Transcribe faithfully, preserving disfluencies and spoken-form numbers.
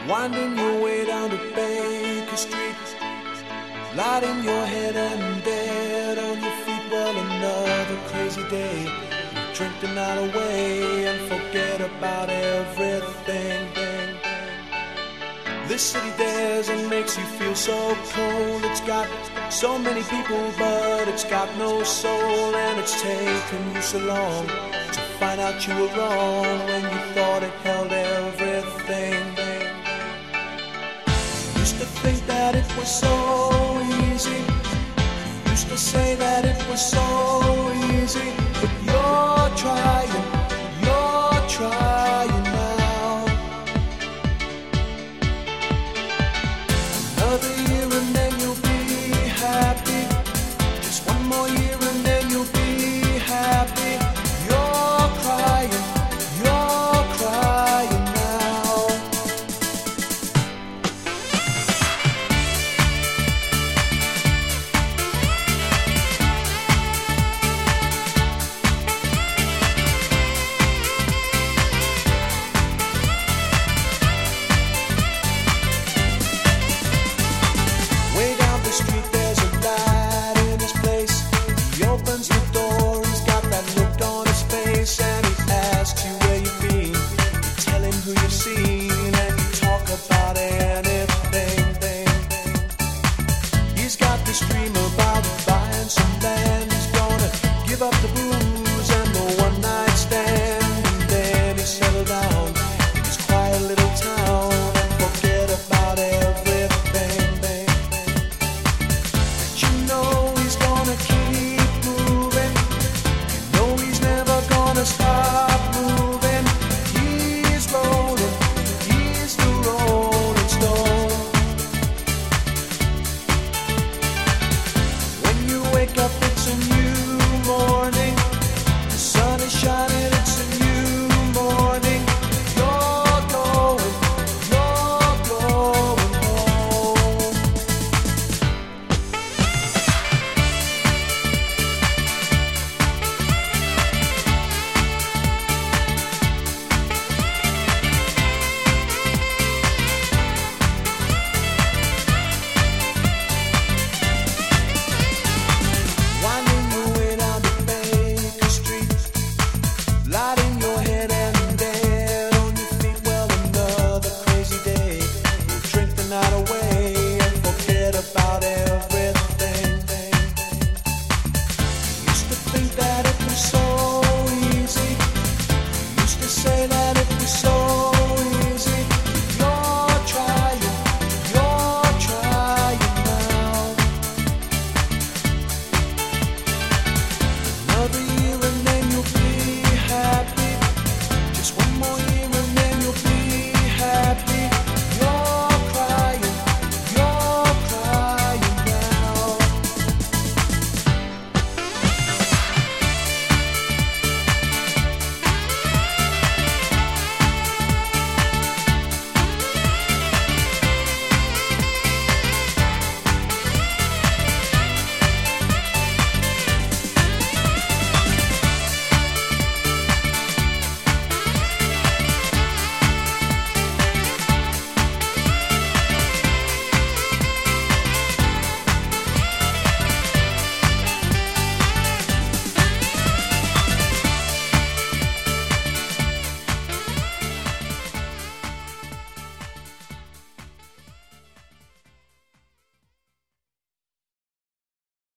Winding your way down to Baker Street, light in your head and dead on your feet. Well, another crazy day. Drink the night away and forget about everything. This city dares and makes you feel so cold. It's got so many people, but it's got no soul. And it's taken you so long to find out you were wrong when you thought it held everything. Used to think that it was so easy. Used to say that it was so easy. But you're trying, you're trying now. Another year and then you'll be happy. Just one more year and then you'll be happy. You're crying, you're crying now. Way down the street there's a light in his place. He opens the door, he's got that look on his face. And he asks you where you've been. You tell him who you've seen, and you talk about anything. He's got this dream about buying some